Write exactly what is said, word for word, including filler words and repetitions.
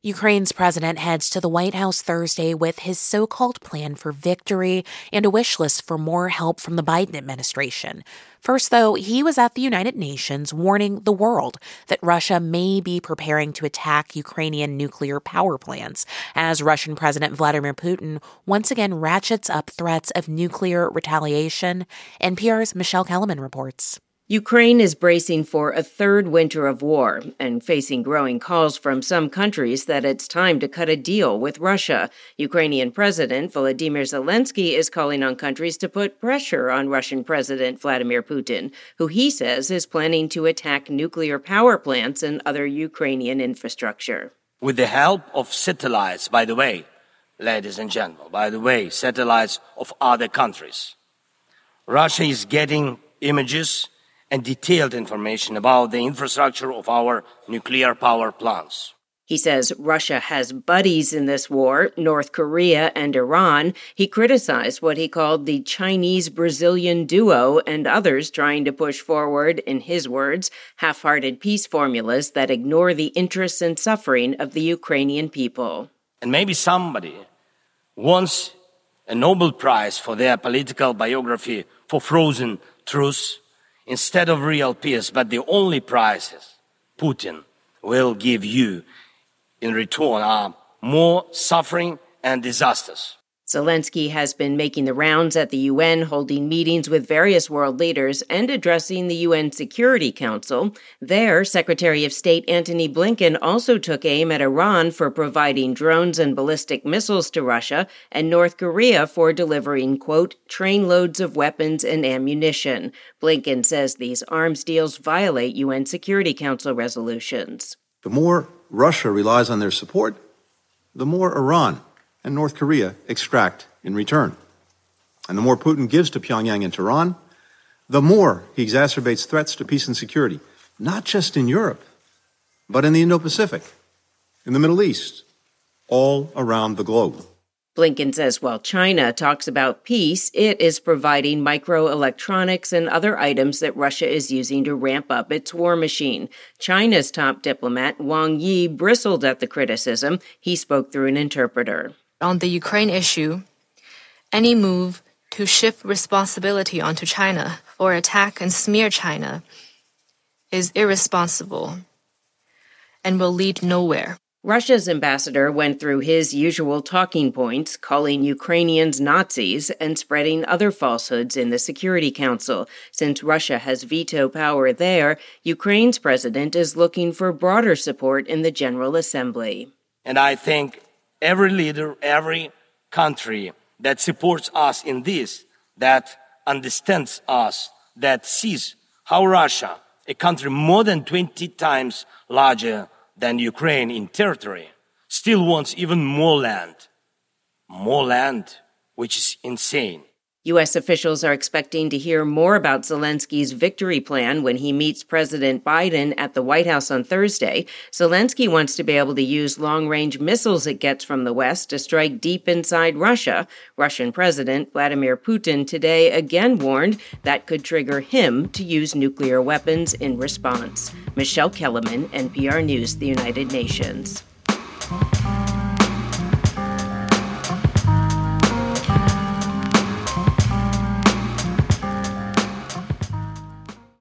Ukraine's president heads to the White House Thursday with his so-called plan for victory and a wish list for more help from the Biden administration. First, though, he was at the United Nations warning the world that Russia may be preparing to attack Ukrainian nuclear power plants as Russian President Vladimir Putin once again ratchets up threats of nuclear retaliation. N P R's Michelle Kellerman reports. Ukraine is bracing for a third winter of war and facing growing calls from some countries that it's time to cut a deal with Russia. Ukrainian President Volodymyr Zelensky is calling on countries to put pressure on Russian President Vladimir Putin, who he says is planning to attack nuclear power plants and other Ukrainian infrastructure. With the help of satellites, by the way, ladies and gentlemen, by the way, satellites of other countries, Russia is getting images and detailed information about the infrastructure of our nuclear power plants. He says Russia has buddies in this war, North Korea and Iran. He criticized what he called the Chinese-Brazilian duo and others trying to push forward, in his words, half-hearted peace formulas that ignore the interests and suffering of the Ukrainian people. And maybe somebody wants a Nobel Prize for their political biography for frozen truths instead of real peace, but the only prizes Putin will give you in return are more suffering and disasters. Zelensky has been making the rounds at the U N, holding meetings with various world leaders and addressing the U N Security Council. There, Secretary of State Antony Blinken also took aim at Iran for providing drones and ballistic missiles to Russia, and North Korea for delivering, quote, trainloads of weapons and ammunition. Blinken says these arms deals violate U N Security Council resolutions. The more Russia relies on their support, the more Iran and North Korea extract in return. And the more Putin gives to Pyongyang and Tehran, the more he exacerbates threats to peace and security, not just in Europe, but in the Indo-Pacific, in the Middle East, all around the globe. Blinken says while China talks about peace, it is providing microelectronics and other items that Russia is using to ramp up its war machine. China's top diplomat, Wang Yi, bristled at the criticism. He spoke through an interpreter. On the Ukraine issue, any move to shift responsibility onto China or attack and smear China is irresponsible and will lead nowhere. Russia's ambassador went through his usual talking points, calling Ukrainians Nazis and spreading other falsehoods in the Security Council. Since Russia has veto power there, Ukraine's president is looking for broader support in the General Assembly. And I think every leader, every country that supports us in this, that understands us, that sees how Russia, a country more than twenty times larger than Ukraine in territory, still wants even more land. More land, which is insane. U S officials are expecting to hear more about Zelensky's victory plan when he meets President Biden at the White House on Thursday. Zelensky wants to be able to use long-range missiles it gets from the West to strike deep inside Russia. Russian President Vladimir Putin today again warned that could trigger him to use nuclear weapons in response. Michelle Kellerman, N P R News, the United Nations.